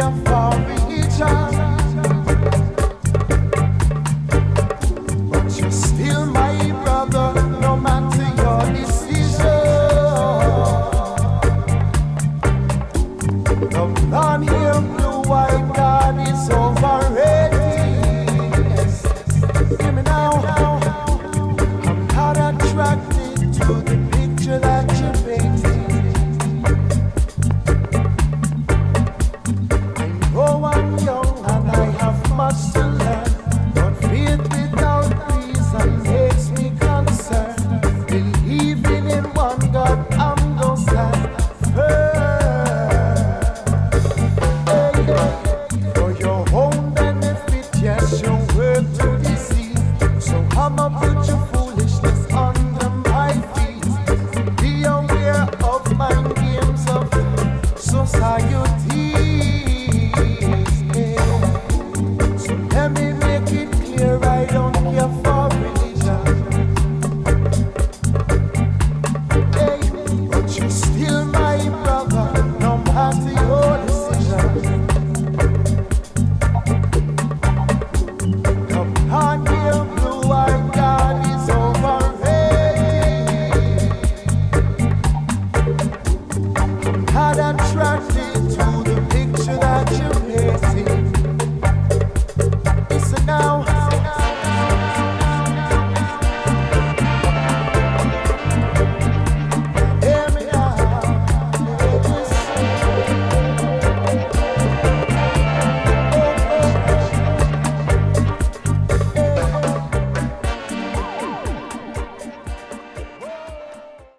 are for each other, but you're still my brother, no matter your decision. The blonde hair, blue white God is overrated. Hear me now. I'm not attracted to the picture that